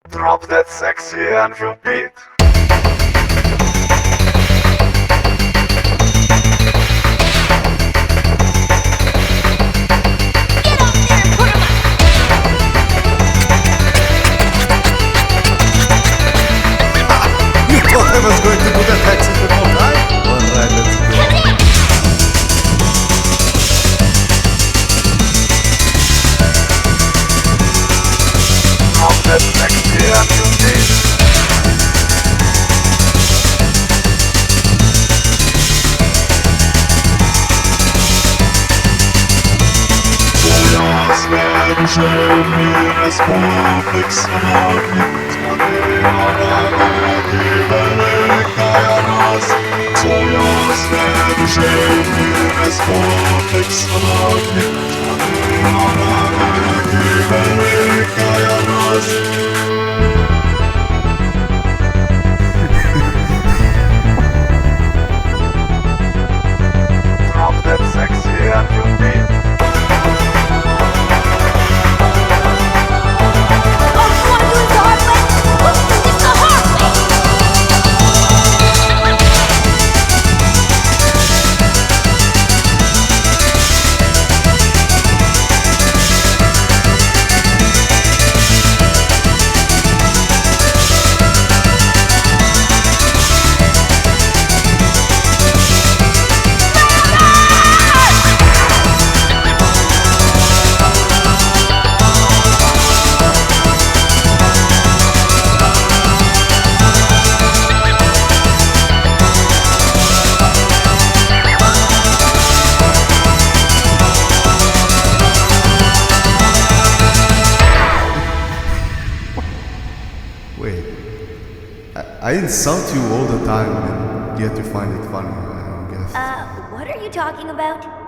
Drop that sexy Andrew beat. Get up there and put 'em up. You thought I was going to do that accidental time? Alright, let's go. Drop that sexy Andrew beat. Twoja smerże mnie spławek sławny, Twoja wielka raz. Twoja smerże mnie spławek sławny, Twoja wielka raz. Drop that sexy Andrew beat. Oh, you wanna do it the hard way? Let's do this the hard way. Wait. I insult you all the time and yet you find it funny, I don't guess. What are you talking about?